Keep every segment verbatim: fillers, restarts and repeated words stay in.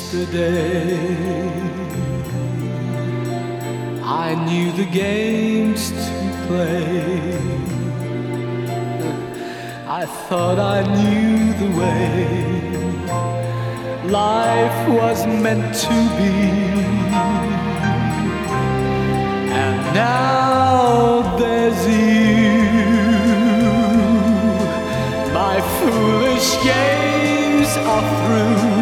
yesterday. I knew the games to play. I thought I knew the way life was meant to be. And now there's you. My foolish games are through.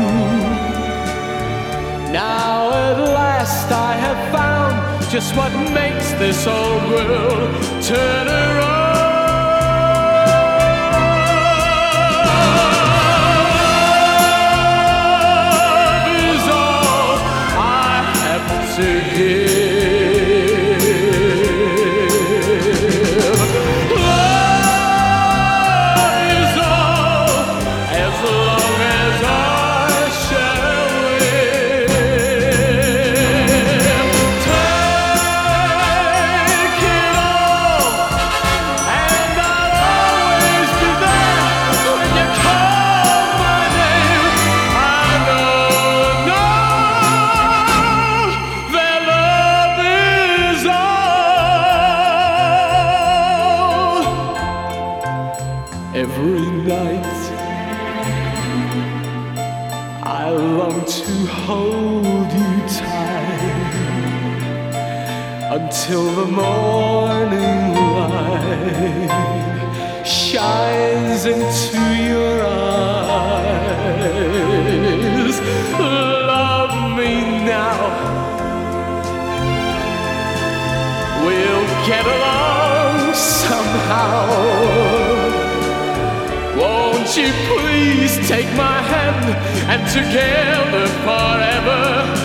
Now at last I have found just what makes this old world turn around. To give love is all, as long as I shall live. Take it all, and I'll always be there when you call my name. I know, know every night I long to hold you tight until the morning light shines into your eyes. Love me now, we'll get along somehow. Won't you please take my hand, and together forever